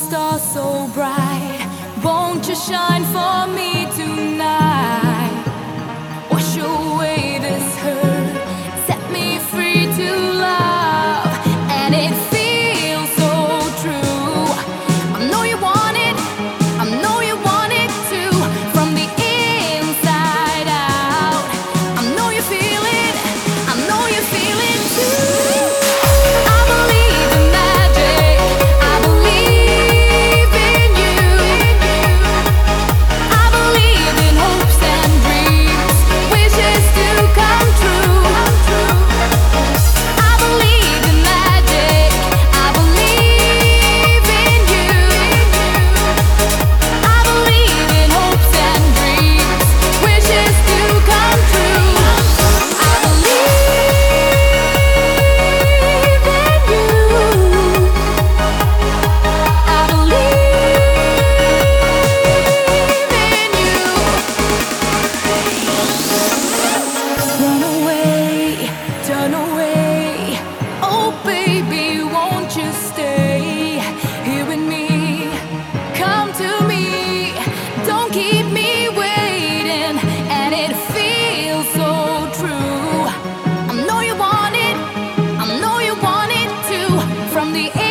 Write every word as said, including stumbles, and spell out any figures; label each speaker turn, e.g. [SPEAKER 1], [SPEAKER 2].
[SPEAKER 1] star so bright, won't you shine for me tonight? Wash away this hurt, set me free to love, and it feels so true. I know you want it, I know you want it too, from the inside out. I know you feel it, I know you feel it too. I believe in magic, I believe in you. I believe in hopes and dreams, wishes to come true. I believe in magic, I believe in you. I believe in hopes and dreams, wishes to come true. I believe in you. I believe in you. Run away, turn away. Oh baby, won't you stay here with me? Come to me, don't keep me waiting. And it feels so true. I know you want it, I know you want it too, from the